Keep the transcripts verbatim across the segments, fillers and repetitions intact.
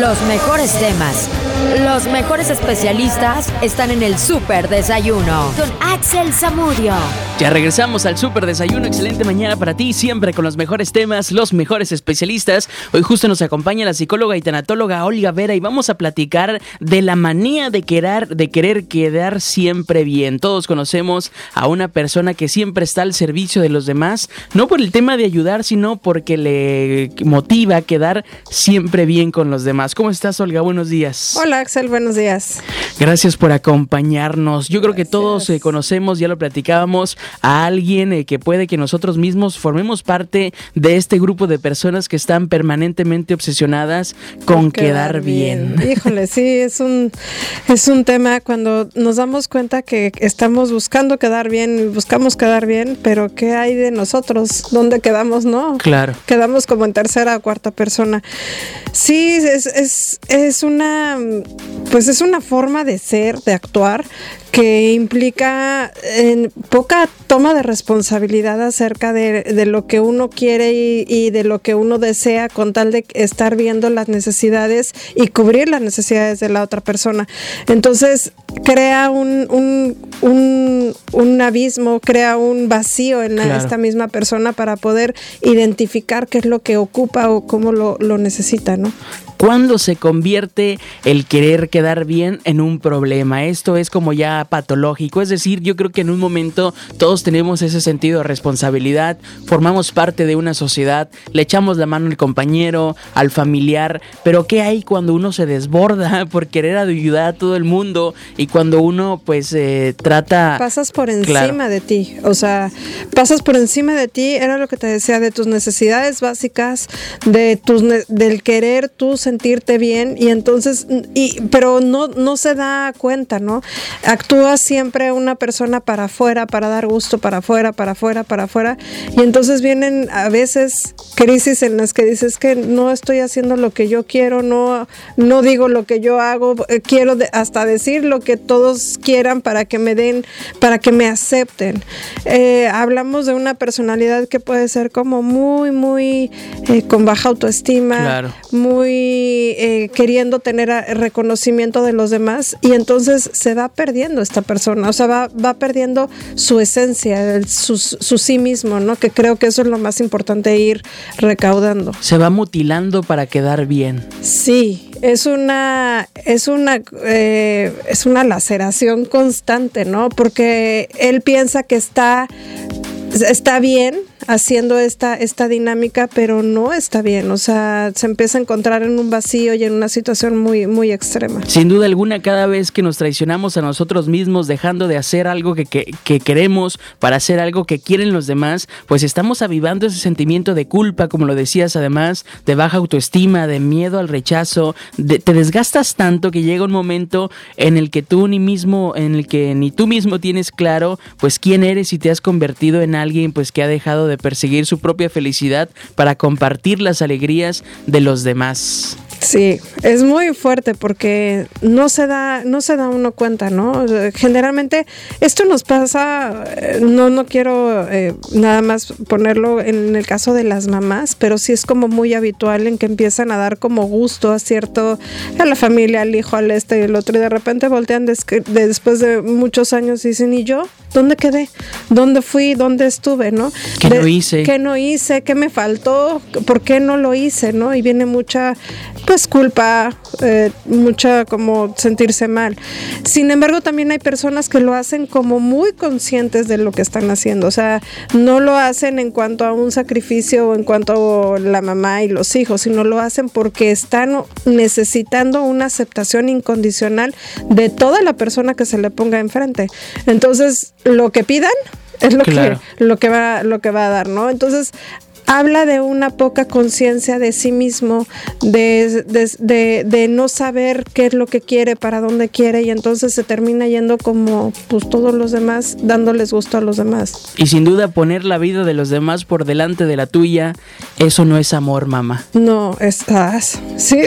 Los mejores temas, los mejores especialistas están en el Súper Desayuno con Axel Zamudio. Ya regresamos al Súper Desayuno. Excelente mañana para ti, siempre con los mejores temas, los mejores especialistas. Hoy justo nos acompaña la psicóloga y tanatóloga Olga Vera y vamos a platicar de la manía de querer, de querer quedar siempre bien. Todos conocemos a una persona que siempre está al servicio de los demás, no por el tema de ayudar, sino porque le motiva a quedar siempre bien con los demás. ¿Cómo estás, Olga? Buenos días. Hola, Axel, buenos días. Gracias por acompañarnos. Yo creo Gracias. que todos eh, conocemos, ya lo platicábamos, a alguien eh, que puede que nosotros mismos formemos parte de este grupo de personas que están permanentemente obsesionadas con quedar, quedar bien. bien. Híjole, sí, es un, es un tema cuando nos damos cuenta que estamos buscando quedar bien, buscamos quedar bien, pero ¿qué hay de nosotros? ¿Dónde quedamos, no? Claro. Quedamos como en tercera o cuarta persona. Sí, es, es, es una, pues es una forma de ser, de actuar, que implica en poca toma de responsabilidad acerca de, de lo que uno quiere y, y de lo que uno desea, con tal de estar viendo las necesidades y cubrir las necesidades de la otra persona. Entonces crea un, un, un, un abismo, crea un vacío en la, claro. esta misma persona para poder identificar qué es lo que ocupa o cómo lo, lo necesita, ¿no? ¿Cuándo se convierte el querer quedar bien en un problema? Esto es como ya patológico, es decir, yo creo que en un momento todos tenemos ese sentido de responsabilidad, formamos parte de una sociedad, le echamos la mano al compañero, al familiar, pero ¿qué hay cuando uno se desborda por querer ayudar a todo el mundo y cuando uno pues eh, trata... Pasas por encima claro. de ti, o sea, pasas por encima de ti, era lo que te decía, de tus necesidades básicas, de tus ne- del querer tú sentirte bien y entonces, y, pero no, no se da cuenta, ¿no? Actúa siempre una persona para afuera, para dar gusto, para afuera, para afuera, para afuera, y entonces vienen a veces crisis en las que dices que no estoy haciendo lo que yo quiero, no, no digo lo que yo hago, quiero de, hasta decir lo que todos quieran para que me den, para que me acepten. Eh, hablamos de una personalidad que puede ser como muy, muy eh, con baja autoestima, claro. muy Eh, queriendo tener reconocimiento de los demás y entonces se va perdiendo esta persona, o sea, va, va perdiendo su esencia, el, su, su sí mismo, ¿no? Que creo que eso es lo más importante, ir recaudando. Se va mutilando para quedar bien. Sí, es una, es una, eh, es una laceración constante, ¿no? Porque él piensa que está, está bien haciendo esta, esta dinámica, pero no está bien, o sea, se empieza a encontrar en un vacío y en una situación muy, muy extrema. Sin duda alguna, cada vez que nos traicionamos a nosotros mismos, dejando de hacer algo que, que, que queremos para hacer algo que quieren los demás, pues estamos avivando ese sentimiento de culpa, como lo decías, además, de baja autoestima, de miedo al rechazo, de, te desgastas tanto que llega un momento en el que tú ni mismo, en el que ni tú mismo tienes claro, pues quién eres y te has convertido en alguien, pues que ha dejado de de perseguir su propia felicidad para compartir las alegrías de los demás. Sí, es muy fuerte porque no se da, no se da uno cuenta, ¿no? Generalmente esto nos pasa, no, no quiero eh, nada más ponerlo en el caso de las mamás, pero sí es como muy habitual en que empiezan a dar como gusto a cierto, a la familia, al hijo, al este y el otro, y de repente voltean des, de, después de muchos años y dicen, ¿y yo? ¿Dónde quedé? ¿Dónde fui? ¿Dónde estuve? ¿No? ¿Qué de, no hice? ¿Qué no hice? ¿Qué me faltó? ¿Por qué no lo hice? ¿No? Y viene mucha, pues, culpa, eh, mucha como sentirse mal. Sin embargo, también hay personas que lo hacen como muy conscientes de lo que están haciendo. O sea, no lo hacen en cuanto a un sacrificio o en cuanto a la mamá y los hijos, sino lo hacen porque están necesitando una aceptación incondicional de toda la persona que se le ponga enfrente. Entonces, lo que pidan es lo claro. que lo que va lo que va a dar, ¿no? Entonces, habla de una poca conciencia de sí mismo, de, de, de, de no saber qué es lo que quiere, para dónde quiere, y entonces se termina yendo como pues todos los demás, dándoles gusto a los demás. Y sin duda poner la vida de los demás por delante de la tuya, eso no es amor, mamá. No, estás, sí.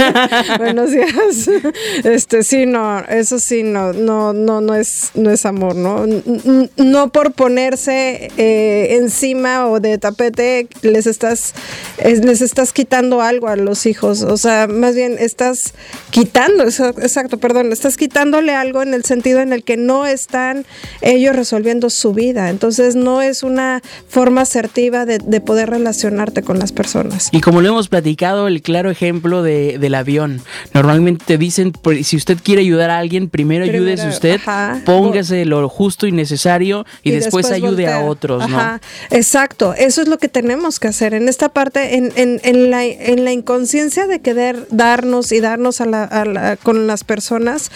Buenos días. Este, sí, no, eso sí, no, no, no, no es, no es amor, ¿no? No por ponerse eh, encima o de tapete les estás, es, les estás quitando algo a los hijos, o sea, más bien estás quitando, exacto, perdón, estás quitándole algo en el sentido en el que no están ellos resolviendo su vida, entonces no es una forma asertiva de, de poder relacionarte con las personas. Y como lo hemos platicado, el claro ejemplo de, del avión, normalmente te dicen, si usted quiere ayudar a alguien, primero, primero ayúdese usted, ajá, póngase lo justo y necesario y, y después, después ayude voltea. a otros, ¿no? Ajá, exacto, eso es lo que tenemos que hacer en esta parte, en, en, en, la, en la inconsciencia de querer darnos y darnos a la, a la, con las personas.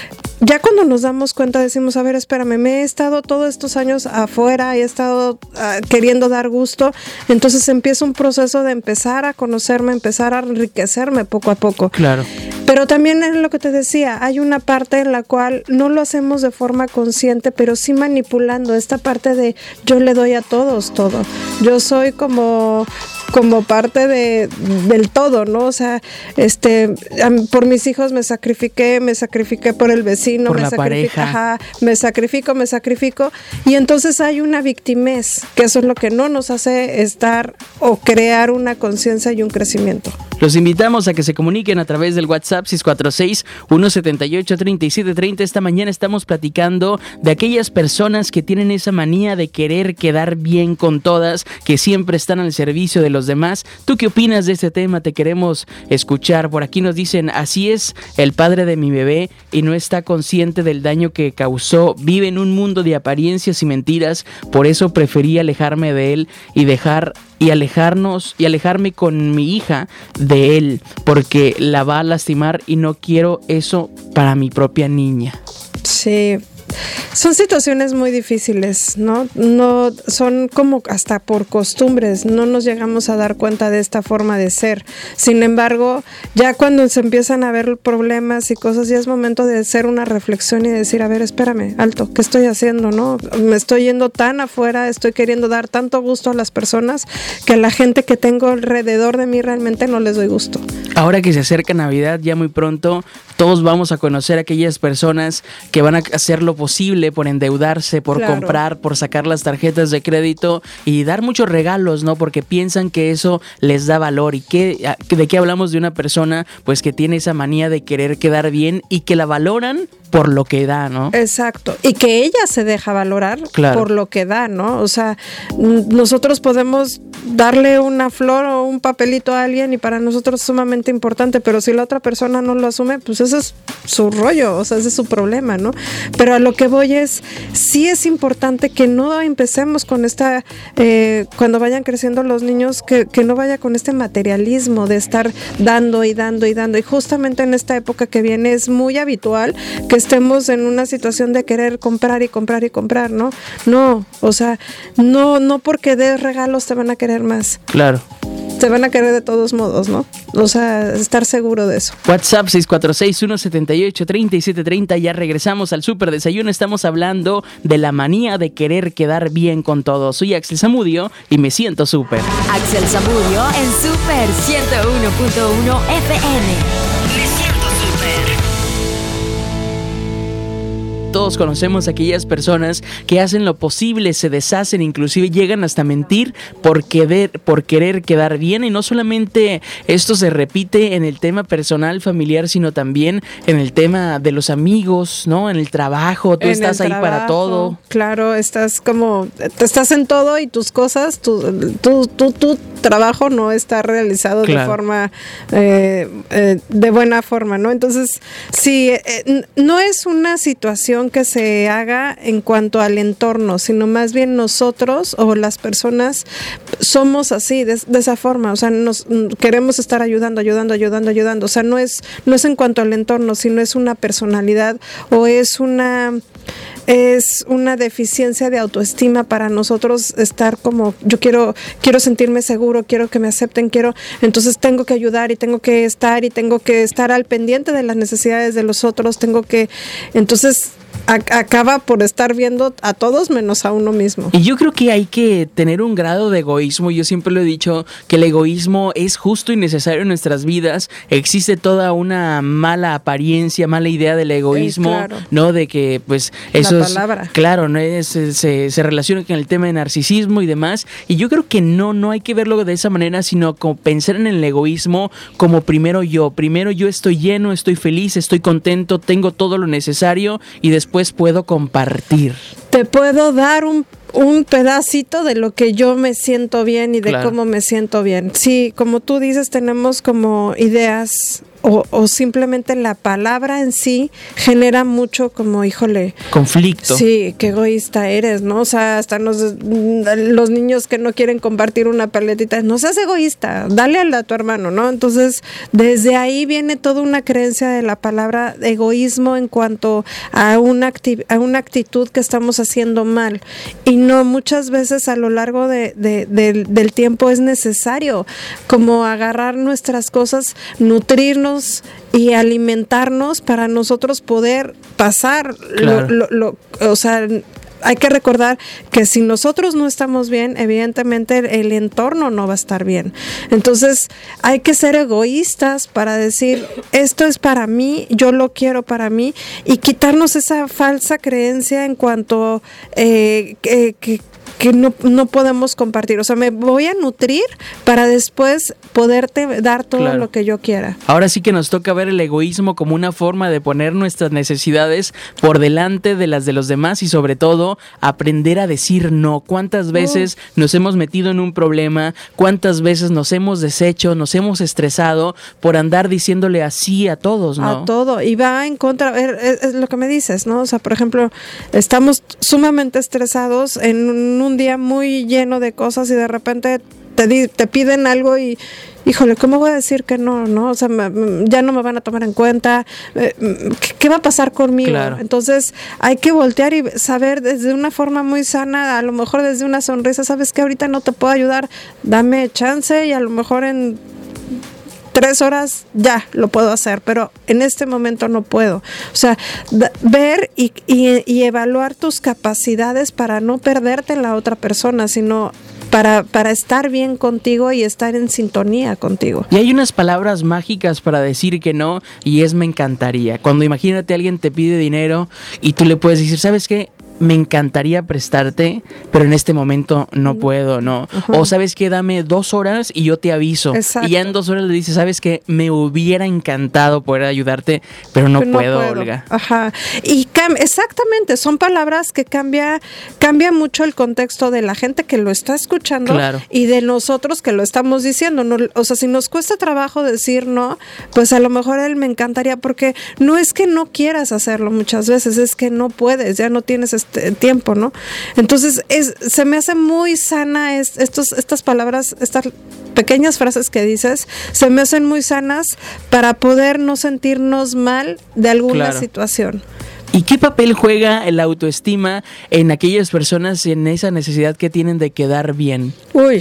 Ya cuando nos damos cuenta decimos, a ver, espérame, me he estado todos estos años afuera, he estado uh, queriendo dar gusto, entonces empieza un proceso de empezar a conocerme, empezar a enriquecerme poco a poco. Claro. Pero también es lo que te decía, hay una parte en la cual no lo hacemos de forma consciente, pero sí manipulando esta parte de yo le doy a todos todo. Yo soy como... como parte de del todo, ¿no? O sea, este, por mis hijos me sacrifiqué, me sacrifiqué por el vecino, por me la sacrifico, pareja. Ajá, me sacrifico, me sacrifico, y entonces hay una victimez, que eso es lo que no nos hace estar o crear una conciencia y un crecimiento. Los invitamos a que se comuniquen a través del WhatsApp seis cuatro seis, uno siete ocho, tres siete tres cero. Esta mañana estamos platicando de aquellas personas que tienen esa manía de querer quedar bien con todas, que siempre están al servicio de los demás. ¿Tú qué opinas de este tema? Te queremos escuchar. Por aquí nos dicen, así es el padre de mi bebé y no está consciente del daño que causó. Vive en un mundo de apariencias y mentiras, por eso preferí alejarme de él y dejar y alejarnos y alejarme con mi hija de él, porque la va a lastimar y no quiero eso para mi propia niña. Sí. Son situaciones muy difíciles, ¿no? No son como hasta por costumbres, no nos llegamos a dar cuenta de esta forma de ser. Sin embargo, ya cuando se empiezan a ver problemas y cosas, ya es momento de hacer una reflexión y decir, a ver, espérame, alto, ¿qué estoy haciendo, no? Me estoy yendo tan afuera, estoy queriendo dar tanto gusto a las personas que a la gente que tengo alrededor de mí realmente no les doy gusto. Ahora que se acerca Navidad, ya muy pronto, todos vamos a conocer a aquellas personas que van a hacer lo posible por endeudarse, por claro. comprar, por sacar las tarjetas de crédito y dar muchos regalos, ¿no? Porque piensan que eso les da valor. ¿Y qué, de qué hablamos de una persona pues que tiene esa manía de querer quedar bien y que la valoran por lo que da, ¿no? Exacto. Y que ella se deja valorar claro. por lo que da, ¿no? O sea, nosotros podemos darle una flor o un papelito a alguien y para nosotros es sumamente importante, pero si la otra persona no lo asume, pues ese es su rollo, o sea, ese es su problema, ¿no? Pero a lo que voy es, sí es importante que no empecemos con esta, eh, cuando vayan creciendo los niños, que, que no vaya con este materialismo de estar dando y dando y dando. Y justamente en esta época que viene es muy habitual que estemos en una situación de querer comprar y comprar y comprar, ¿no? No, o sea, no, no porque des regalos te van a querer más. Claro. Te van a querer de todos modos, ¿no? O sea, estar seguro de eso. WhatsApp seis cuatro seis, uno siete ocho, tres siete tres cero. Ya regresamos al Súper Desayuno. Estamos hablando de la manía de querer quedar bien con todos. Soy Axel Zamudio y me siento súper. Axel Zamudio en Súper ciento uno punto uno F M. Me siento súper. Todos conocemos a aquellas personas que hacen lo posible, se deshacen, inclusive llegan hasta mentir por querer, por querer quedar bien. Y no solamente esto se repite en el tema personal, familiar, sino también en el tema de los amigos, ¿no? En el trabajo, tú en estás ahí trabajo, para todo. Claro, estás como, estás en todo y tus cosas, tu, tu, tu, tu trabajo no está realizado claro. de forma, eh, eh, de buena forma, ¿no? Entonces, sí, eh, no es una situación que se haga en cuanto al entorno, sino más bien nosotros o las personas somos así, de, de esa forma, o sea, nos queremos estar ayudando, ayudando, ayudando, ayudando, o sea, no es, no es en cuanto al entorno, sino es una personalidad o es una... es una deficiencia de autoestima para nosotros estar como, yo quiero quiero sentirme seguro, quiero que me acepten, quiero, entonces tengo que ayudar y tengo que estar y tengo que estar al pendiente de las necesidades de los otros, tengo que, entonces acaba por estar viendo a todos menos a uno mismo. Y yo creo que hay que tener un grado de egoísmo. Yo siempre lo he dicho, que el egoísmo es justo y necesario en nuestras vidas. Existe toda una mala apariencia, mala idea del egoísmo, eh, claro. ¿no? De que pues eso es, claro, no es, se, se relaciona con el tema de narcisismo y demás. Y yo creo que no, no hay que verlo de esa manera, sino como pensar en el egoísmo como primero yo. Primero yo estoy lleno, estoy feliz, estoy contento, tengo todo lo necesario y después puedo compartir. Te puedo dar un, un pedacito de lo que yo me siento bien y de claro. cómo me siento bien. Sí, como tú dices, tenemos como ideas o, o simplemente la palabra en sí genera mucho como, híjole, conflicto. Sí, qué egoísta eres, ¿no? O sea, hasta nos, los niños que no quieren compartir una paletita, no seas egoísta, dale a tu hermano, ¿no? Entonces, desde ahí viene toda una creencia de la palabra egoísmo en cuanto a una, acti- a una actitud que estamos haciendo mal. Y no, muchas veces a lo largo de, de, de, del tiempo es necesario como agarrar nuestras cosas, nutrirnos y alimentarnos para nosotros poder pasar claro. lo, lo, lo, o sea, hay que recordar que si nosotros no estamos bien, evidentemente el, el entorno no va a estar bien. Entonces hay que ser egoístas para decir, esto es para mí, yo lo quiero para mí, y quitarnos esa falsa creencia en cuanto eh, que, que que no, no podemos compartir. O sea, me voy a nutrir para después poderte dar todo claro. lo que yo quiera. Ahora sí que nos toca ver el egoísmo como una forma de poner nuestras necesidades por delante de las de los demás y sobre todo aprender a decir no. ¿Cuántas veces uh. nos hemos metido en un problema? ¿Cuántas veces nos hemos deshecho, nos hemos estresado por andar diciéndole así a todos, ¿no? A todo. Y va en contra, es, es lo que me dices, ¿no? O sea, por ejemplo, estamos sumamente estresados en un un día muy lleno de cosas y de repente te, di, te piden algo y híjole, ¿cómo voy a decir que no? no? O sea, me, ya no me van a tomar en cuenta. ¿Qué, qué va a pasar conmigo? Claro. Entonces, hay que voltear y saber desde una forma muy sana, a lo mejor desde una sonrisa, sabes que ahorita no te puedo ayudar, dame chance y a lo mejor en tres horas ya lo puedo hacer, pero en este momento no puedo. O sea, d- ver y, y, y evaluar tus capacidades para no perderte en la otra persona, sino para, para estar bien contigo y estar en sintonía contigo. Y hay unas palabras mágicas para decir que no, y es me encantaría. Cuando imagínate alguien te pide dinero y tú le puedes decir, ¿sabes qué? Me encantaría prestarte, pero en este momento no puedo, ¿no? Uh-huh. O ¿sabes qué? Dame dos horas y yo te aviso. Exacto. Y ya en dos horas le dices, ¿sabes qué? Me hubiera encantado poder ayudarte, pero no, pero puedo, no puedo, Olga. Ajá. Y cam- exactamente, son palabras que cambia, cambia mucho el contexto de la gente que lo está escuchando claro. y de nosotros que lo estamos diciendo. No, o sea, si nos cuesta trabajo decir no, pues a lo mejor él me encantaría, porque no es que no quieras hacerlo muchas veces, es que no puedes, ya no tienes este tiempo, ¿no? Entonces es, se me hace muy sana es, estos, estas palabras, estas pequeñas frases que dices, se me hacen muy sanas para poder no sentirnos mal de alguna claro. situación. ¿Y qué papel juega la autoestima en aquellas personas en esa necesidad que tienen de quedar bien? Uy,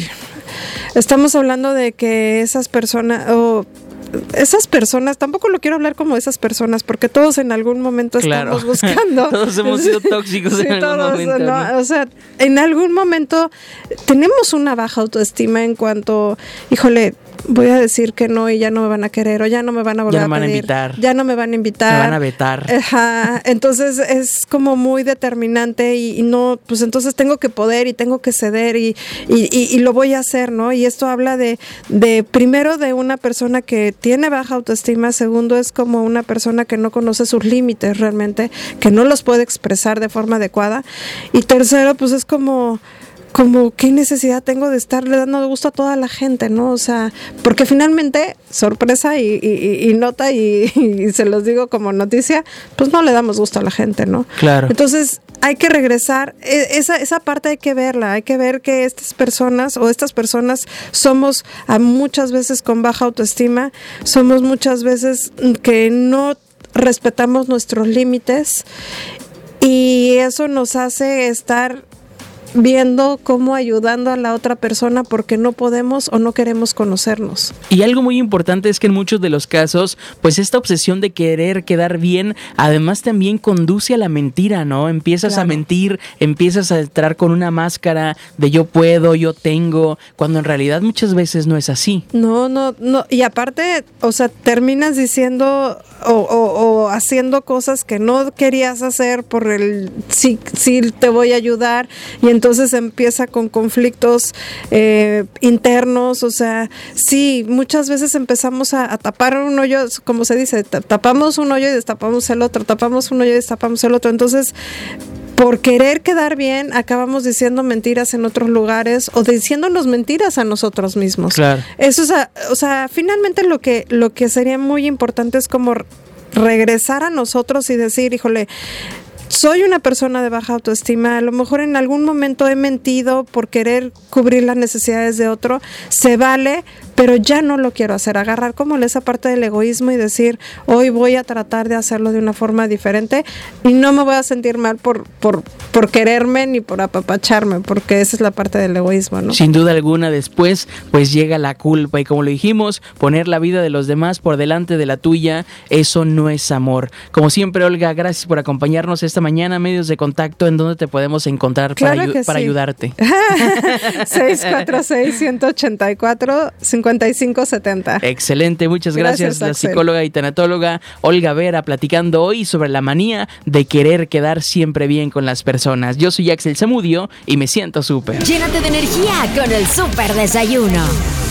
estamos hablando de que esas personas o esas personas, tampoco lo quiero hablar como esas personas, porque todos en algún momento claro. estamos buscando. Todos hemos sido tóxicos sí, en algún todos, momento. ¿no? ¿no? O sea, en algún momento tenemos una baja autoestima en cuanto, híjole, voy a decir que no y ya no me van a querer o ya no me van a volver ya no a pedir. Van a invitar. Ya no me van a invitar. Me van a vetar. Ajá. Entonces es como muy determinante y, y no, pues entonces tengo que poder y tengo que ceder y, y, y, y lo voy a hacer, ¿no? Y esto habla de, de, primero de una persona que tiene baja autoestima, segundo es como una persona que no conoce sus límites realmente, que no los puede expresar de forma adecuada, y tercero, pues es como... como qué necesidad tengo de estarle dando gusto a toda la gente, ¿no? O sea, porque finalmente, sorpresa y, y, y nota, y, y se los digo como noticia, pues no le damos gusto a la gente, ¿no? Claro. Entonces, hay que regresar, esa, esa parte hay que verla, hay que ver que estas personas o estas personas somos a muchas veces con baja autoestima, somos muchas veces que no respetamos nuestros límites y eso nos hace estar viendo cómo ayudando a la otra persona porque no podemos o no queremos conocernos. Y algo muy importante es que en muchos de los casos, pues esta obsesión de querer quedar bien, además también conduce a la mentira, ¿no? Empiezas claro. a mentir, empiezas a entrar con una máscara de yo puedo, yo tengo, cuando en realidad muchas veces no es así. No, no, no, y aparte, o sea, terminas diciendo o, o, o haciendo cosas que no querías hacer por el sí, sí te voy a ayudar, y entonces empieza con conflictos eh, internos, o sea, sí, muchas veces empezamos a, a tapar un hoyo, como se dice, tapamos un hoyo y destapamos el otro, tapamos un hoyo y destapamos el otro, entonces por querer quedar bien, acabamos diciendo mentiras en otros lugares o diciéndonos mentiras a nosotros mismos. Claro. Eso es, a, o sea, finalmente lo que, lo que sería muy importante es como regresar a nosotros y decir, híjole, soy una persona de baja autoestima, a lo mejor en algún momento he mentido por querer cubrir las necesidades de otro, se vale, pero ya no lo quiero hacer, agarrar como esa parte del egoísmo y decir, hoy voy a tratar de hacerlo de una forma diferente y no me voy a sentir mal por, por, por quererme ni por apapacharme, porque esa es la parte del egoísmo, ¿no? Sin duda alguna, después pues llega la culpa y como lo dijimos, poner la vida de los demás por delante de la tuya, eso no es amor. Como siempre, Olga, gracias por acompañarnos esta mañana. Medios de contacto, ¿en dónde te podemos encontrar claro para, ayu- para sí. ayudarte? seis cuatro seis, uno ocho cuatro, cinco cinco siete cero. Excelente, muchas gracias, gracias la Axel. Psicóloga y tanatóloga Olga Vera, platicando hoy sobre la manía de querer quedar siempre bien con las personas. Yo soy Axel Zamudio y me siento súper. Llénate de energía con el Súper Desayuno.